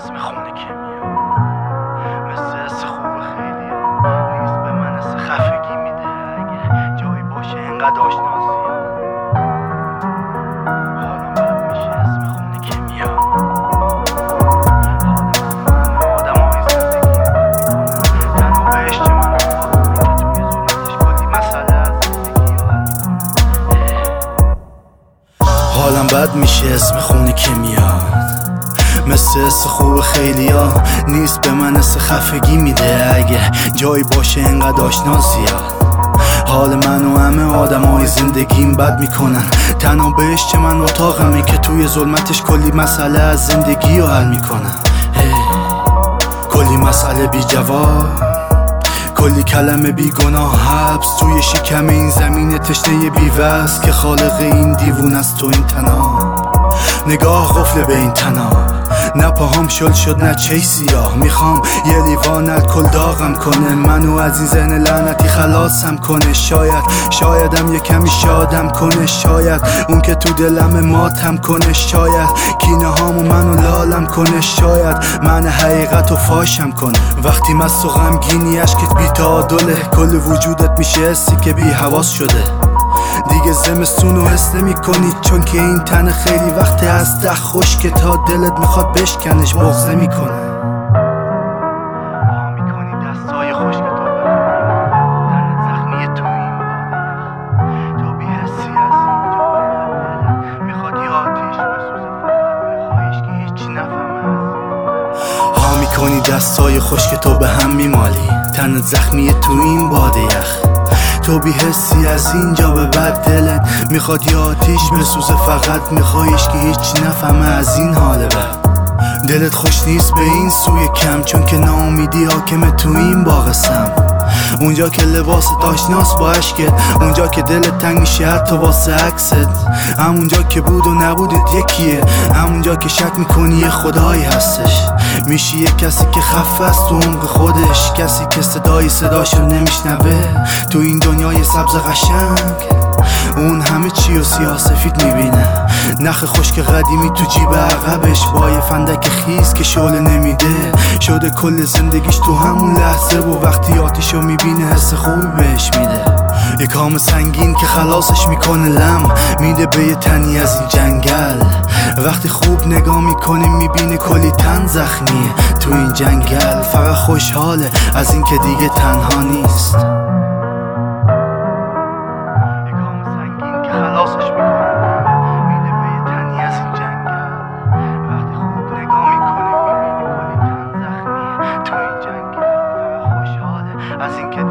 اسم خونه که میاد مثل حس خوب خیلی نیست به من حس خفگی میده اگه جایی باشه اینقدر آشناسی حالم بد میشه اسم خونه که میاد آدم های زندگی تنها بهش چه من که توی ظلمتش کلی مسئله از زندگی حالم بد میشه اسم خونه که میاد مثل حس خوب خیلیا نیست به من حس خفگی میده اگه جایی باشه اینقدر آشنا زیاد حال من و همه آدمای زندگیم بد میکنن تنها بهش چه من اتاقمه که توی ظلمتش کلی مسئله از زندگی رو حل میکنن کلی مسئله بی جواب کلی کلمه بی گناه حبس توی شکم این زمین تشنه بی‌وصل که خالق این دیوون است تو این تناب نگاه قفل به این تناب نه پاهام شل شد نه چه سیاه میخوام یه لیوان الکل داغم کنه منو از این ذهن لعنتی خلاصم کنه شایدم یه کمی شادم کنه شاید اون که تو دلم ماتم کنه شاید کینه هامو منو لالم کنه شاید من حقیقتو فاشم کنه وقتی مست و غمگینی عشقت بی تعادله کل وجودت میشه حسی که بی حواس شده دیگه زمستونو حس نمی کنی چون که این تن خیلی وقت از ده خشک تا دلت میخواد بشکنش بغض نمی کنه ها میکنی دستای خشک تو تن زخمی تو این باده تو بی حسی از اینجا به میخواد یه آتیش بسوزه فقط میخوایش که هیچی نفهمه ها میکنی دستای خشک تو به هم میمالی تن زخمی تو این باده یخ تو بی حسی از اینجا به بعد دلت میخواد یه آتیش بسوزه فقط میخوایش که هیچی نفهمه از این حال بد دلت خوش نیست به این سوی کم چون که ناامیدی حاکمه تو این باغسم اونجا که لباست آشناس با عشقت اونجا که دلت تنگ میشه حتی واسه عکست همونجا که بود و نبودت یکیه همونجا که شک میکنی یه خدایی هستش میشی یه کسی که خفه است تو عمق خودش کسی که صداشو نمیشنوه تو این دنیای سبز قشنگ اون همه چی و سیاه سفید میبینه نخ خشک قدیمی تو جیب عقبش با یه فندک خیز که شعله نمیده شده کل زندگیش تو همون لحظه و وقتی آتیشو میبینه حس خوبی بهش میده یه کام سنگین که خلاصش میکنه لم میده به یه تنی از این جنگل وقتی خوب نگاه میکنه میبینه کلی تن زخمیه تو این جنگل فقط خوشحاله از این که دیگه تنها نیست خلاصش میکنه میده به یه تنی از این جنگل وقتی خوب نگاه میکنه میبینه کلی تن زخمیه تو این جنگل فقط خوشحاله از این که